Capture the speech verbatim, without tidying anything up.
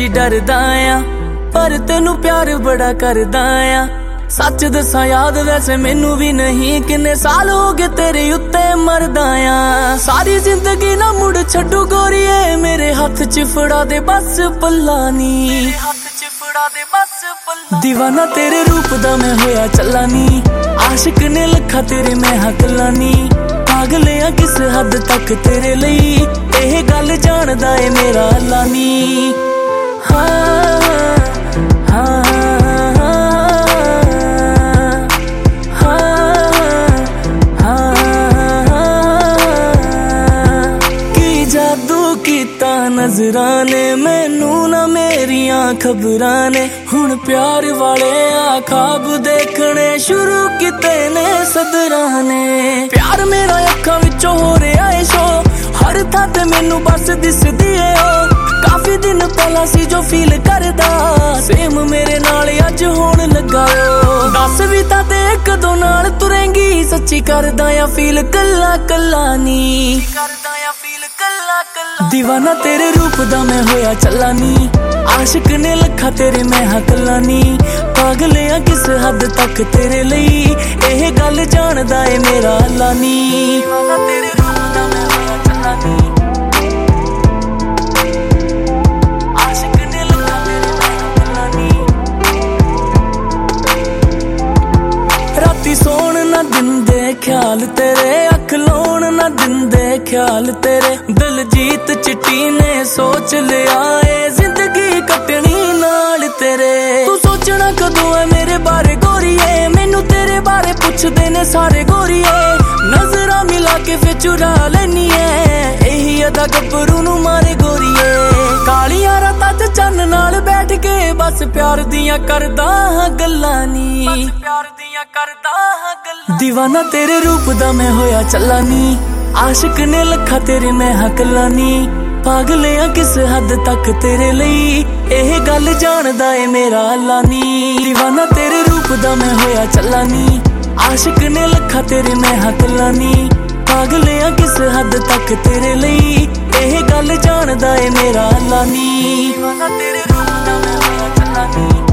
डरदा आ पर तेनू प्यार बड़ा करदा आ। सच दसा याद वैसे मैनू भी नहीं किन्ने साल हो गए तेरे उत्ते मरदा आ। सारी जिंदगी ना मुड़ छड्डू गोरीए मेरे हाथ च फड़ा दे बस पल्ला नी। दीवाना तेरे रूप दा मैं होया चला नी। आशिक ने लखा तेरे मैं हकला नी। पागल आ किस हद तक तेरे लई एह गल जानदा ए मेरा अल्लाह नी। हाँ हाँ नज़रां ने मैनू ना मेरिया खबरां ने हुण प्यार वाले आ ख्वाब देखने शुरू किते ने सदरां ने। प्यार मेरा अखां विचों हो रहा है शो हर थां ते मैनू बस दिसदी है ओ। काफी दिन पहला सी जो फील करदा सेम मेरे नाल अज होण लगा ओ। दस भी तां ते कदों नाल तुरेंगी सच्ची करदा या फील कल्ला कल्ला नी। दीवाना तेरे रूप दा मैं होया चला नी। आशिक ने लखा तेरे मैं हकला नी। पागल आ किस हद तक तेरे लई एह गल जानदा ए मेरा अल्लाह नी। दीवाना तेरे रूप दा मैं होया चला नी। आशिक ने लखा तेरे मैं हकला नी। राती सोण ना दिंदे ख्याल तेरे अख लोण ना दिंदे ख्याल तेरे। दिलजीत चिट्टी ने सोच लिया ए जिंदगी कटनी नाल तेरे। तू सोचना कदों है मेरे बारे गोरीए मैनू तेरे बारे पुछदे ने सारे गोरीए। नजरां मिला के फिर चुरा लेनी है यही अदा गब्बरू नू मारे गोरीए। कालियां रातां च चन्न नाल बैठ के बस प्यार दियां करदा हां गल्लां नी। प्यार दियां करदा हां गल्लां। दीवाना तेरे रूप दा मैं होया चला नी। आशिक ने लखा तेरे मैं हकला नी। पागल आ किस हद तक तेरे लई एह गल जानदा ए मेरा अल्लाह नी। दीवाना तेरे रूप दा मैं होया चला नी। आशिक ने लखा तेरे मैं हकला नी। पागल आ किस हद तक तेरे लई एह गल जानदा ए मेरा अल्लाह नी। दीवाना तेरे रूप दा मैं होया चला नी।